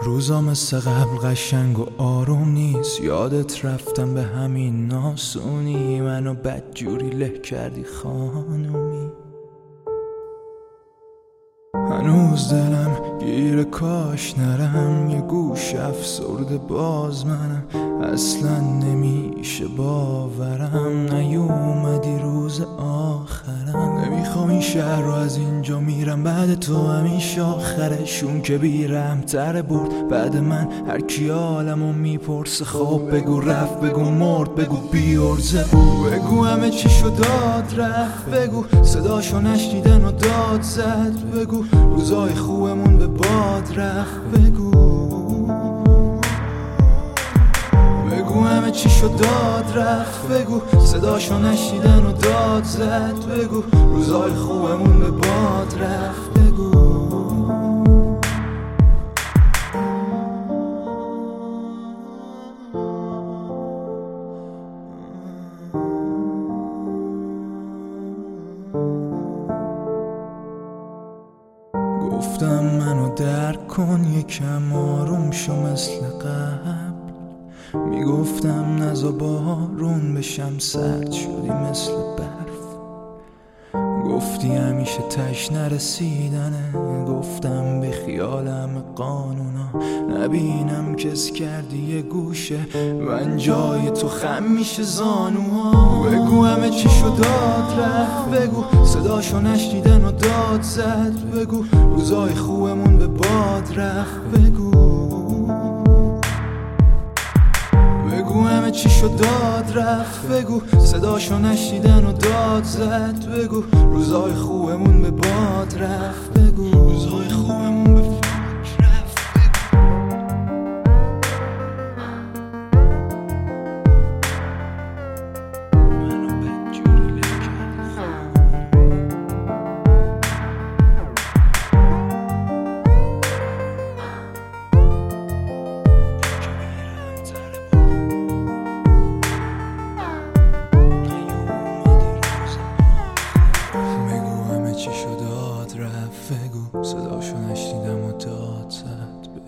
روزا مثل قبل قشنگ و آروم نیست. یادت رفتم به همین ناسونی، منو بدجوری له کردی خانومی. هنوز دلم گیر کاش نرم، یه گوش افسرده باز منم. اصلا نمیشه باورم نیومدی روز آخرم. نمیخوام این شهر رو از اینجا میرم، بعد تو همیشه آخرشون که بیرم تره برد. بعد من هر کی عالمو میپرسه خب بگو رفت، بگو مرد، بگو بیارزه، بگو همه چی شد داد رفت، بگو صداشو نشنیدن و داد زد، بگو روزای خوبمون به باد رفت، بگو همه چی شد داد رفت، بگو صداشو نشنیدن و داد زد، بگو روزای خوبمون به باد رفت، بگو گفتم منو درک کن، یکم آروم شو مثل قبل. میگفتم نزا بارون بشم، سرد شدی مثل برف. گفتی همیشه تش نرسیدنه، گفتم به خیالم قانونا نبینم کس کردی یه گوشه، من جای تو خم میشه زانوها. بگو همه چی شد داد رفت، بگو صداشو نشنیدن و داد زد، بگو روزای خوبمون به باد رفت، بگو همه چی شد داد رفت، بگو صداشو نشنیدن و داد زد، بگو روزای خوبمون به باد رفت، بگو روزای خوبمون به باد رفت، منو بدجوری له بگو صداشو نشنیدم و داد زد.